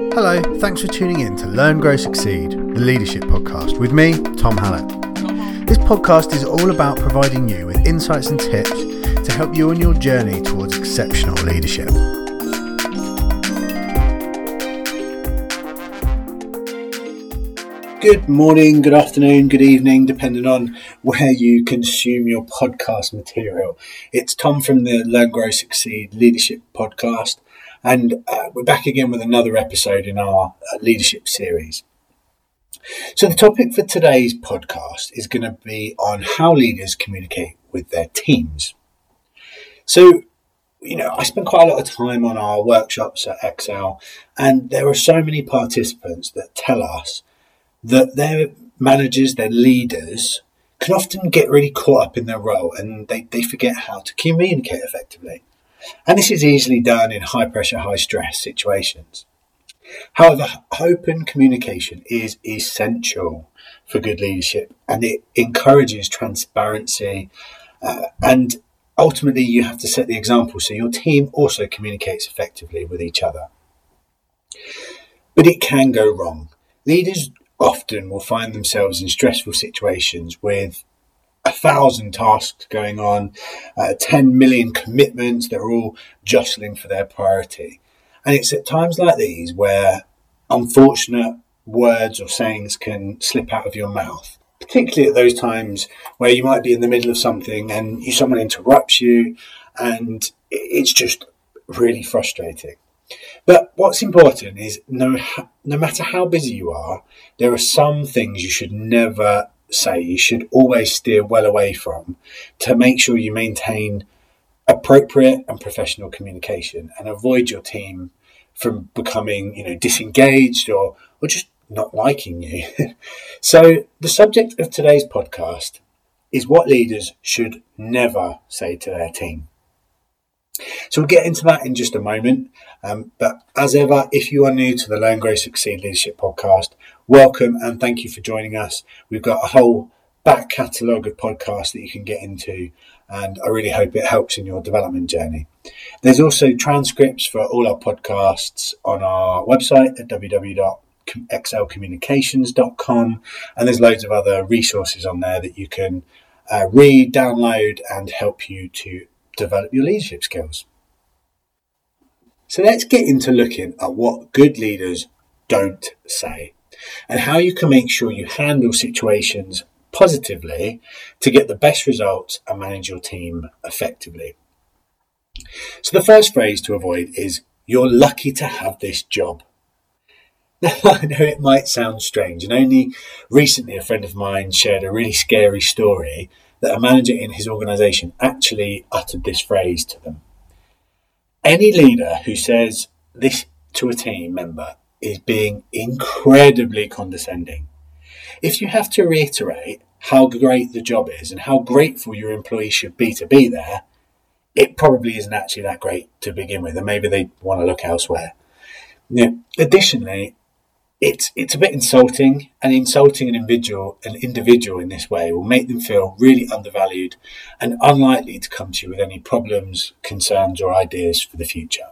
Hello, thanks for tuning in to Learn, Grow, Succeed, the Leadership Podcast with me, Tom Hallett. This podcast is all about providing you with insights and tips to help you on your journey towards exceptional leadership. Good morning, good afternoon, good evening, depending on where you consume your podcast material. It's Tom from the Learn, Grow, Succeed Leadership Podcast. And we're back again with another episode in our leadership series. So the topic for today's podcast is going to be on how leaders communicate with their teams. So, I spend quite a lot of time on our workshops at Excel, and there are so many participants that tell us that their managers, their leaders, can often get really caught up in their role and they forget how to communicate effectively. And this is easily done in high pressure, high stress situations. However, open communication is essential for good leadership, and it encourages transparency. And ultimately, you have to set the example so your team also communicates effectively with each other. But it can go wrong. Leaders often will find themselves in stressful situations with 1,000 tasks going on, 10 million commitments that are all jostling for their priority. And it's at times like these where unfortunate words or sayings can slip out of your mouth, particularly at those times where you might be in the middle of something and someone interrupts you, and it's just really frustrating. But what's important is no matter how busy you are, there are some things you should never say, you should always steer well away from, to make sure you maintain appropriate and professional communication and avoid your team from becoming, disengaged or just not liking you. So the subject of today's podcast is what leaders should never say to their team. So we'll get into that in just a moment. But as ever, if you are new to the Learn, Grow, Succeed Leadership Podcast, welcome and thank you for joining us. We've got a whole back catalogue of podcasts that you can get into, and I really hope it helps in your development journey. There's also transcripts for all our podcasts on our website at www.excelcommunications.com, and there's loads of other resources on there that you can read, download, and help you to develop your leadership skills. So let's get into looking at what good leaders don't say and how you can make sure you handle situations positively to get the best results and manage your team effectively. So the first phrase to avoid is, "You're lucky to have this job." Now, I know it might sound strange, and only recently a friend of mine shared a really scary story that a manager in his organisation actually uttered this phrase to them. Any leader who says this to a team member is being incredibly condescending. If you have to reiterate how great the job is and how grateful your employees should be to be there, it probably isn't actually that great to begin with, and maybe they want to look elsewhere. Additionally, it's a bit insulting, and insulting an individual in this way will make them feel really undervalued and unlikely to come to you with any problems, concerns, or ideas for the future.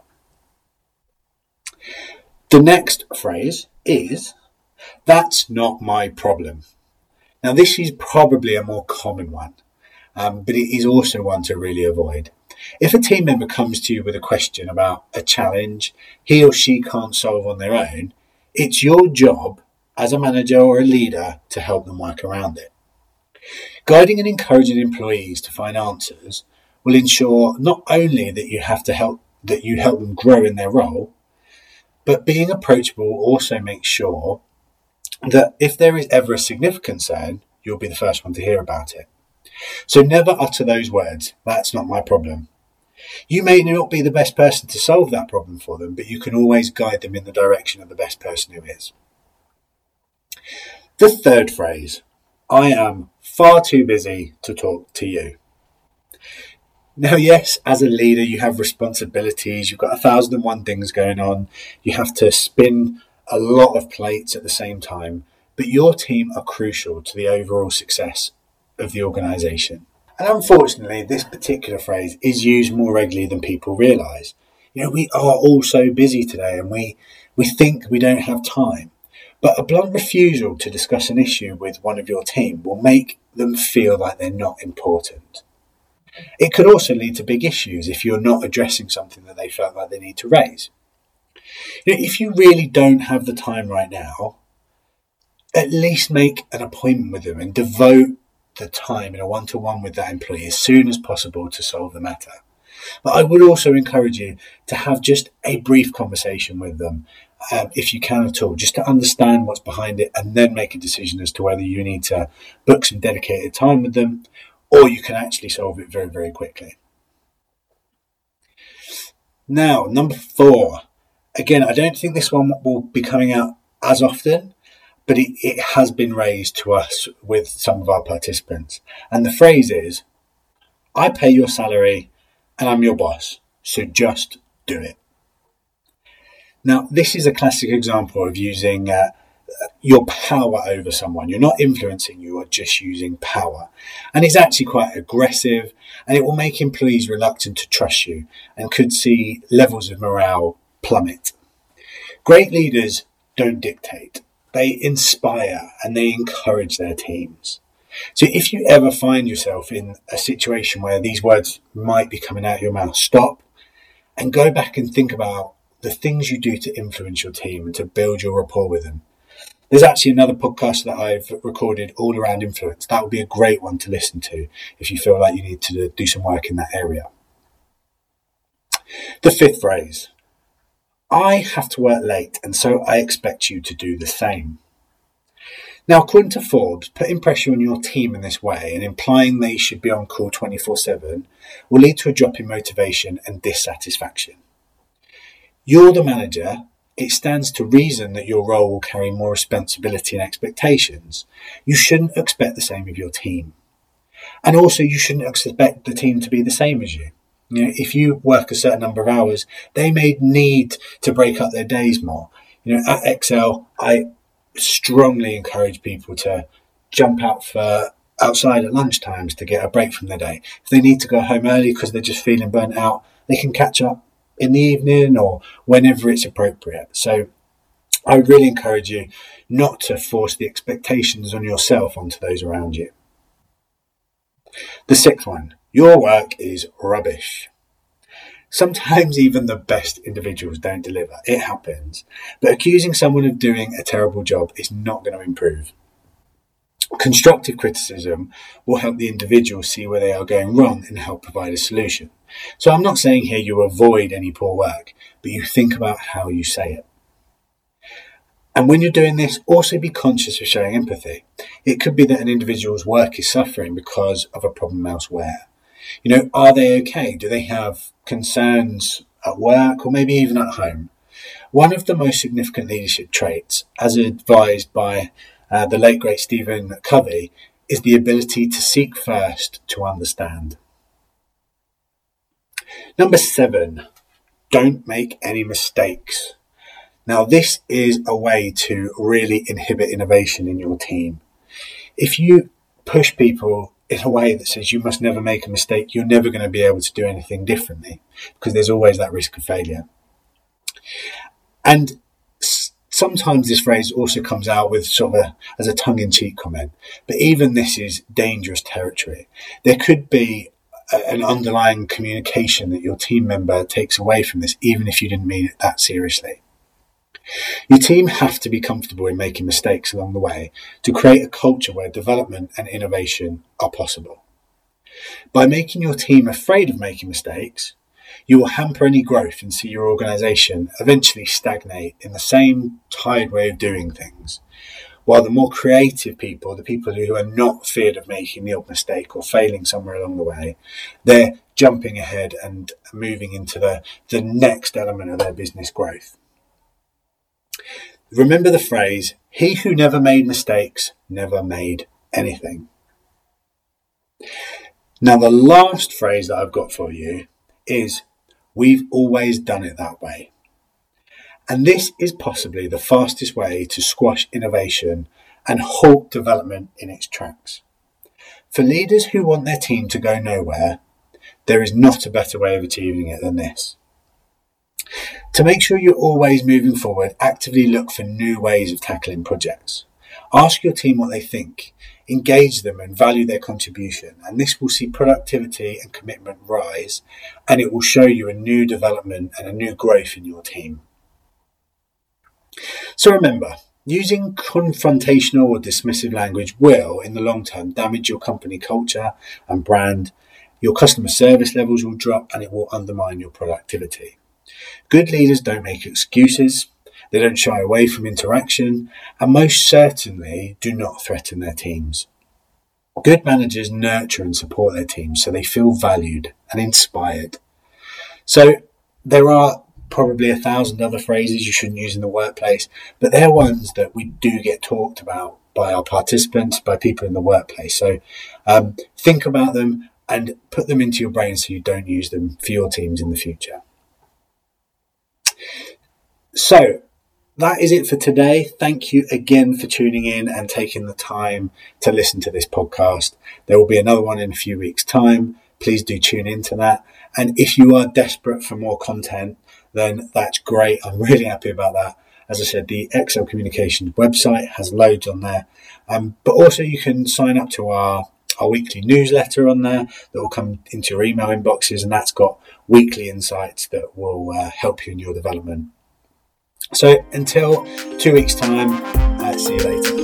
The next phrase is, "That's not my problem." Now, this is probably a more common one, but it is also one to really avoid. If a team member comes to you with a question about a challenge he or she can't solve on their own, it's your job as a manager or a leader to help them work around it. Guiding and encouraging employees to find answers will ensure not only that you help them grow in their role, but being approachable also makes sure that if there is ever a significant concern, you'll be the first one to hear about it. So never utter those words, "That's not my problem." You may not be the best person to solve that problem for them, but you can always guide them in the direction of the best person who is. The third phrase, "I am far too busy to talk to you." Now, yes, as a leader, you have responsibilities. You've got 1,001 things going on. You have to spin a lot of plates at the same time, but your team are crucial to the overall success of the organisation. And unfortunately, this particular phrase is used more regularly than people realise. We are all so busy today, and we think we don't have time. But a blunt refusal to discuss an issue with one of your team will make them feel like they're not important. It could also lead to big issues if you're not addressing something that they felt like they need to raise. If you really don't have the time right now, at least make an appointment with them and devote the time in a one-to-one with that employee as soon as possible to solve the matter. But I would also encourage you to have just a brief conversation with them, if you can at all, just to understand what's behind it and then make a decision as to whether you need to book some dedicated time with them or you can actually solve it very, very quickly. Now, number 4. Again, I don't think this one will be coming out as often, but it has been raised to us with some of our participants. And the phrase is, I pay your salary and I'm your boss, so just do it. Now, this is a classic example of using your power over someone. You're not influencing, you are just using power. And it's actually quite aggressive, and it will make employees reluctant to trust you and could see levels of morale plummet. Great leaders don't dictate. They inspire and they encourage their teams. So if you ever find yourself in a situation where these words might be coming out of your mouth, stop and go back and think about the things you do to influence your team and to build your rapport with them. There's actually another podcast that I've recorded all around influence. That would be a great one to listen to if you feel like you need to do some work in that area. The 5th phrase, I have to work late and so I expect you to do the same. Now, according to Forbes, putting pressure on your team in this way and implying they should be on call 24/7 will lead to a drop in motivation and dissatisfaction. You're the manager. It stands to reason that your role will carry more responsibility and expectations. You shouldn't expect the same of your team. And also, you shouldn't expect the team to be the same as you. If you work a certain number of hours, they may need to break up their days more. At Excel, I strongly encourage people to jump out for outside at lunchtimes to get a break from their day. If they need to go home early because they're just feeling burnt out, they can catch up in the evening or whenever it's appropriate. So I would really encourage you not to force the expectations on yourself onto those around you. The 6th one, your work is rubbish. Sometimes even the best individuals don't deliver. It happens. But accusing someone of doing a terrible job is not going to improve. Constructive criticism will help the individual see where they are going wrong and help provide a solution. So I'm not saying here you avoid any poor work, but you think about how you say it. And when you're doing this, also be conscious of showing empathy. It could be that an individual's work is suffering because of a problem elsewhere. Are they okay? Do they have concerns at work or maybe even at home? One of the most significant leadership traits, as advised by the late great Stephen Covey, is the ability to seek first to understand. Number 7, don't make any mistakes. Now, this is a way to really inhibit innovation in your team. If you push people in a way that says you must never make a mistake, you're never going to be able to do anything differently because there's always that risk of failure. And sometimes this phrase also comes out with as a tongue-in-cheek comment, but even this is dangerous territory. There could be an underlying communication that your team member takes away from this, even if you didn't mean it that seriously. Your team have to be comfortable in making mistakes along the way to create a culture where development and innovation are possible. By making your team afraid of making mistakes, you will hamper any growth and see your organisation eventually stagnate in the same tired way of doing things. While the more creative people, the people who are not feared of making the odd mistake or failing somewhere along the way, they're jumping ahead and moving into the next element of their business growth. Remember the phrase, he who never made mistakes never made anything. Now, the last phrase that I've got for you is, we've always done it that way. And this is possibly the fastest way to squash innovation and halt development in its tracks. For leaders who want their team to go nowhere, there is not a better way of achieving it than this. To make sure you're always moving forward, actively look for new ways of tackling projects. Ask your team what they think, engage them and value their contribution, and this will see productivity and commitment rise, and it will show you a new development and a new growth in your team. So remember, using confrontational or dismissive language will, in the long term, damage your company culture and brand. Your customer service levels will drop and it will undermine your productivity. Good leaders don't make excuses, they don't shy away from interaction, and most certainly do not threaten their teams. Good managers nurture and support their teams so they feel valued and inspired. So there are probably 1,000 other phrases you shouldn't use in the workplace, but they're ones that we do get talked about by our participants, by people in the workplace. So think about them and put them into your brain so you don't use them for your teams in the future. So that is it for today. Thank you again for tuning in and taking the time to listen to this podcast. There will be another one in a few weeks' time. Please do tune into that. And if you are desperate for more content, then that's great. I'm really happy about that. As I said, the Excel Communications website has loads on there. But also you can sign up to our weekly newsletter on there that will come into your email inboxes, and that's got weekly insights that will help you in your development. So until 2 weeks' time, see you later.